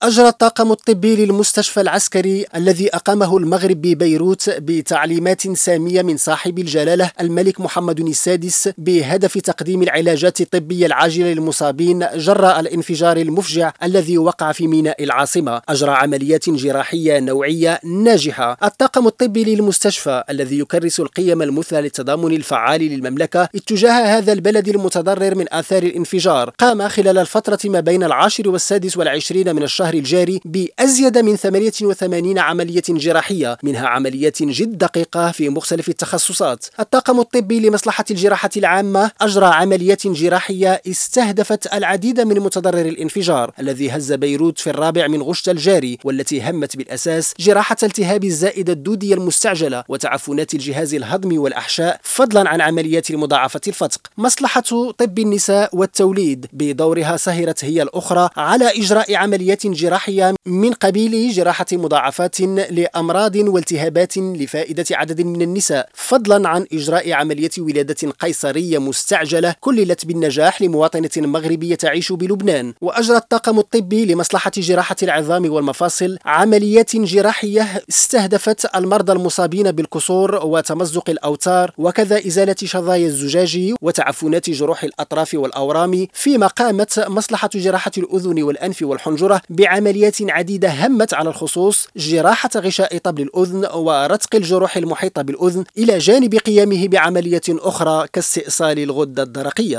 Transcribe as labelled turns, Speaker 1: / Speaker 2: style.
Speaker 1: أجرى الطاقم الطبي للمستشفى العسكري الذي أقامه المغرب ببيروت بتعليمات سامية من صاحب الجلالة الملك محمد السادس بهدف تقديم العلاجات الطبية العاجلة للمصابين جراء الانفجار المفجع الذي وقع في ميناء العاصمة. أجرى عمليات جراحية نوعية ناجحة الطاقم الطبي للمستشفى الذي يكرس القيم المثلى للتضامن الفعال للمملكة اتجاه هذا البلد المتضرر من آثار الانفجار. قام خلال الفترة ما بين 10 و26 من الشهر الجاري بأزيد من 88 عملية جراحية، منها عمليات جد دقيقة في مختلف التخصصات. الطاقم الطبي لمصلحة الجراحة العامة أجرى عمليات جراحية استهدفت العديد من متضرر الانفجار الذي هز بيروت في 4 من غشت الجاري، والتي همت بالأساس جراحة التهاب الزائدة الدودية المستعجلة وتعفنات الجهاز الهضمي والأحشاء، فضلا عن عمليات مضاعفة الفتق. مصلحة طب النساء والتوليد بدورها سهرت هي الأخرى على إجراء عمليات جراحية من قبيل جراحة مضاعفات لأمراض والتهابات لفائدة عدد من النساء، فضلا عن إجراء عملية ولادة قيصرية مستعجلة كللت بالنجاح لمواطنة مغربية تعيش بلبنان. وأجرى الطاقم الطبي لمصلحة جراحة العظام والمفاصل عمليات جراحية استهدفت المرضى المصابين بالكسور وتمزق الأوتار، وكذا إزالة شظايا الزجاج وتعفنات جروح الأطراف والأورام، فيما قامت مصلحة جراحة الأذن والأنف والحنجرة بعمليات عديدة همت على الخصوص جراحة غشاء طبل الأذن ورتق الجروح المحيطة بالأذن، إلى جانب قيامه بعملية أخرى كاستئصال الغدة الدرقية.